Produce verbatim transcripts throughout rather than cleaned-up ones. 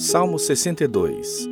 Salmo sessenta e dois.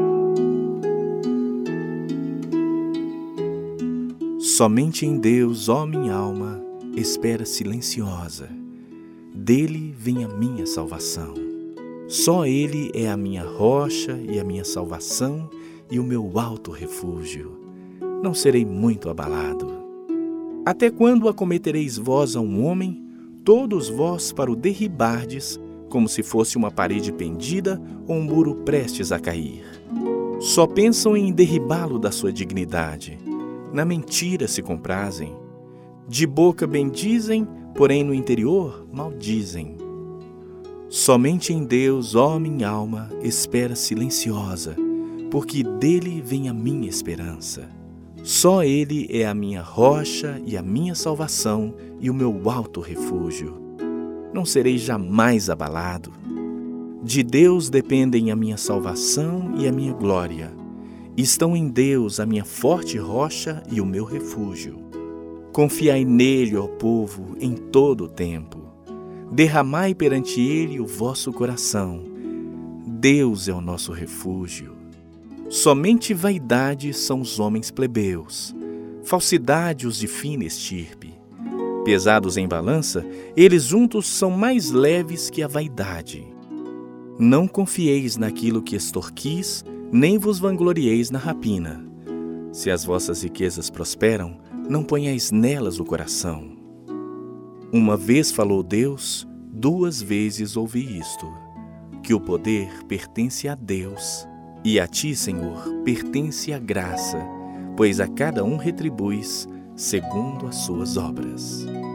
Somente em Deus, ó minha alma, espera silenciosa. Dele vem a minha salvação. Só Ele é a minha rocha e a minha salvação e o meu alto refúgio. Não serei muito abalado. Até quando acometereis vós a um homem, todos vós para o derribardes, como se fosse uma parede pendida ou um muro prestes a cair? Só pensam em derribá-lo da sua dignidade. Na mentira se comprazem. De boca bendizem, porém no interior maldizem. Somente em Deus, ó minha alma, espera silenciosa, porque dele vem a minha esperança. Só Ele é a minha rocha e a minha salvação e o meu alto refúgio. Não serei jamais abalado. De Deus dependem a minha salvação e a minha glória. Estão em Deus a minha forte rocha e o meu refúgio. Confiai nele, ó povo, em todo o tempo. Derramai perante ele o vosso coração. Deus é o nosso refúgio. Somente vaidade são os homens plebeus, falsidade os de fina estirpe. Pesados em balança, eles juntos são mais leves que a vaidade. Não confieis naquilo que extorquis, nem vos vanglorieis na rapina. Se as vossas riquezas prosperam, não ponhais nelas o coração. Uma vez falou Deus, duas vezes ouvi isto, que o poder pertence a Deus, e a ti, Senhor, pertence a graça, pois a cada um retribuis segundo as suas obras.